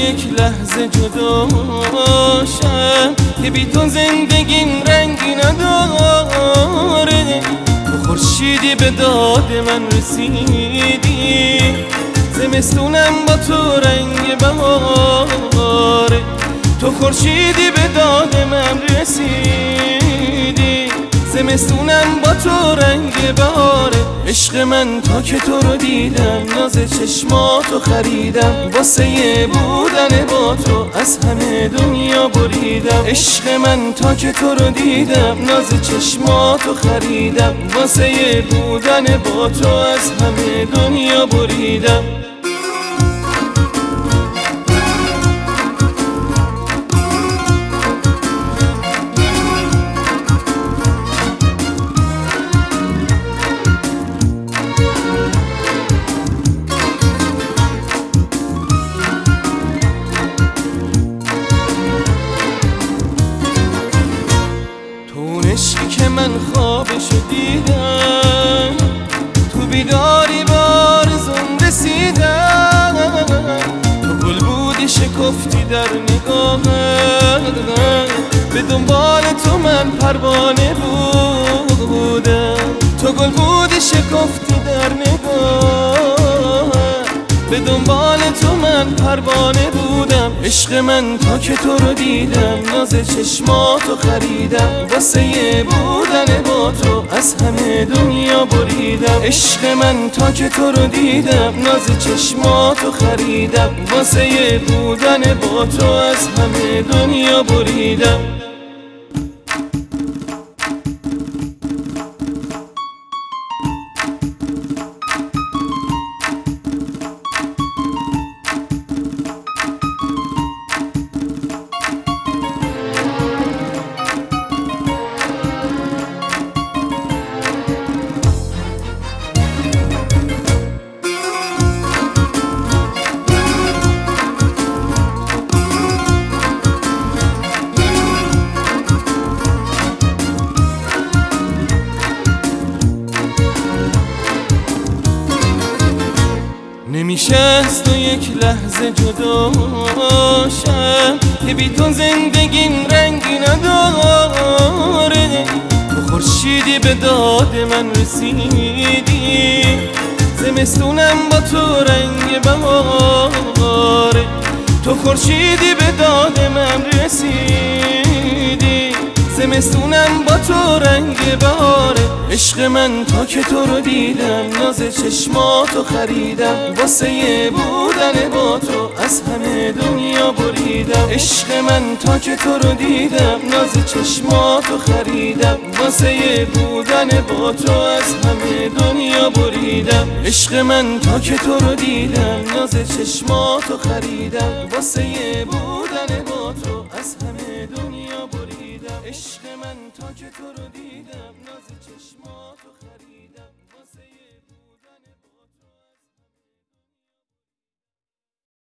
یک لحظه جداشم که بی تو زندگیم رنگی نداره. تو خورشیدی به داد من رسیدی، زمستونم با تو رنگ بهاره. تو خورشیدی به داد من رسیدی، زمستونم با تو رنگ بهاره. عشق من تا که تو رو دیدم، ناز چشماتو خریدم، واسه بودن با تو از همه دنیا بریدم. عشق من تا که تو رو دیدم، ناز چشماتو خریدم، واسه بودن با تو از همه دنیا بریدم. عشقی که من خوابشو دیدم، تو بیداری بارزون رسیدم. تو گل بودی شکفتی در نگاهم، به دنبال تو من پروانه بودم. تو گل بودی شکفتی در نگاهم، به دنبال تو من پروانه بودم. عشق من تا که تو رو دیدم، ناز چشماتو خریدم، واسه بودن با تو از همه دنیا بریدم. عشق من تا که تو رو دیدم، ناز چشماتو خریدم، واسه بودن با تو از همه دنیا بریدم. نمیشه از تو یک لحظه جداشم که بی تو زندگیم رنگی نداره. تو خورشیدی به داد من رسیدی، زمستونم با تو رنگ بهاره. تو خورشیدی به داد من رسیدی، زمستونم با تو رنگ بهاره. عشق من تا که تو رو دیدم، ناز چشماتو خریدم، واسه بودن با تو از همه دنیا بریدم. عشق من تا که تو رو دیدم، ناز چشماتو خریدم، واسه بودن با تو از همه دنیا بریدم. عشق من تا که تو رو دیدم، ناز چشماتو خریدم، واسه بودن با تو از همه دنیا بریدم. عشق من تا که تو رو دیدم، ناز چشماتو